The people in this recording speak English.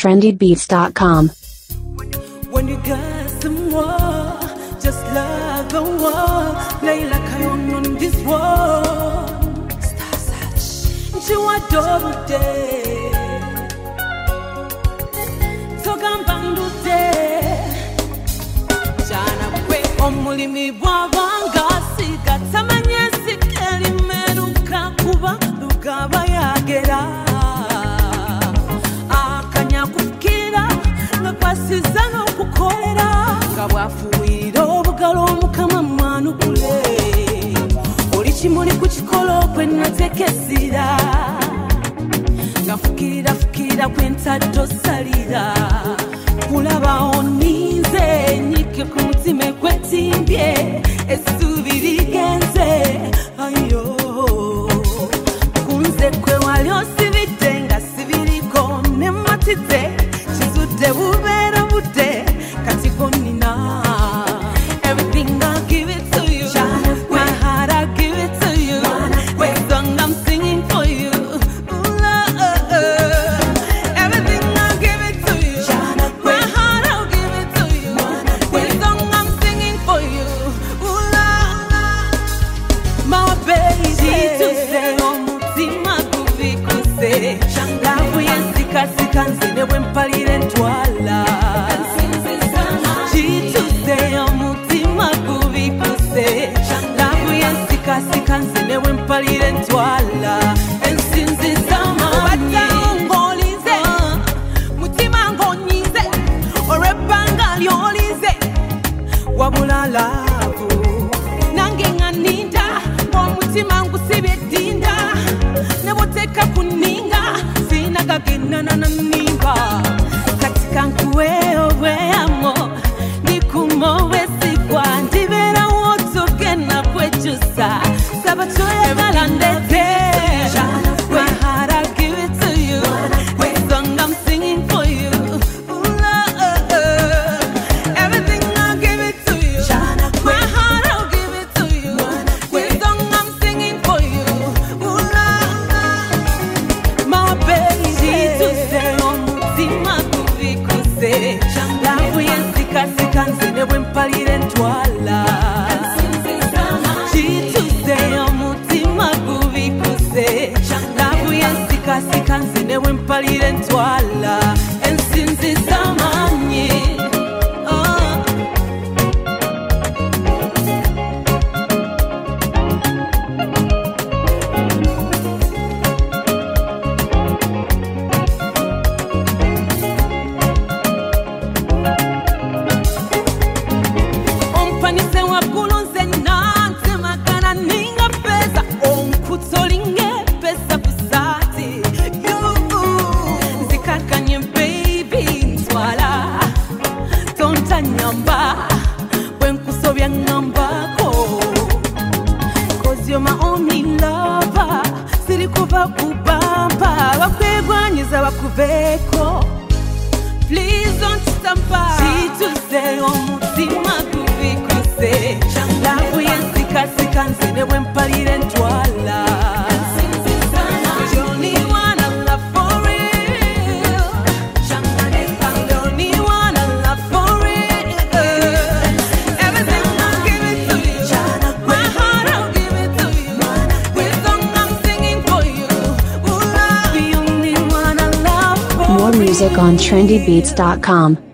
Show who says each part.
Speaker 1: trendybeats.com.
Speaker 2: When you got some more, just love the war. Play like I own this war. Star Search, you are double day. Togan bandu day. Jana kwe omulimi bwabanga siga tamanye sikeli meruka kuba lugaba yagera. Akanya kukira nakwasiza n'okukolera nga bwafuwirira obugalo omukama mwanukule. Oli kimuli ku kikolo kwe natekesira nga fukirira kwentadde osalira. Kulaba oninze nyike ku mutima ekwetimbye essuubi ligenze. Ayo kunze kwe wali osibidde nga sibiriko nematidde kizudde bubeera budde kati gonina. Everything I'll give it to you, my heart I'll give it to you, this song I'm singing for you. Ooh, love. Everything I'll give it to you, my heart I'll give it to you, this song I'm singing for you. Ooh, love. My baby, chituse omutima gubikuse lavu yensikasika nzine bwempalira entwala. Chituse omutima gubikuse lavu yensikasika nzine bwempalira entwala. Ensinziza amanyi ng'olize mutima ng'onyize olw'ebbanga ly'olize wabula laavu nange nga nninda omutima ngusibye edinda ne bw'oteeka ku nninga siina gagendana na nnimba. Kati kankuwe obweyamo ndikuma obwesigwa ndibeerawo togenda kwekyusa saba kyoyagala ndeke. My heart I'll give it to you, this song I'm singing for you. Ooh, love. Everything I'll give it to you, my heart I'll give it to you, this song I'm singing for you. Ooh, love. My baby, chituse omutima gubikuse lavu yensikasika nzine bwempalira entwala. Chituse omutima gubikuse lavu yensikasika nzine bwempalira entwala. Ensinziza amanyi. Ompanise waggulu nze nanze magana ninga pesa onkutolinge pesa kusaati. Nzikakanye baby ntwala tontanyamba bwenkusobya ngambako. 'Cause you're my only lover, siri kuva kubamba bakwegwanyiza bakuveeko. Please don't stand by. Chituse omutima gubikuse lavu yensikasika nzine bwempalira entwala. The only one I love for real, the only one I love for real. Everything I'll give it to you, my heart I'll give it to you, this song I'm singing for you. Ooh, love, the only one I love for
Speaker 1: More music
Speaker 2: real.
Speaker 1: on trendybeats.com.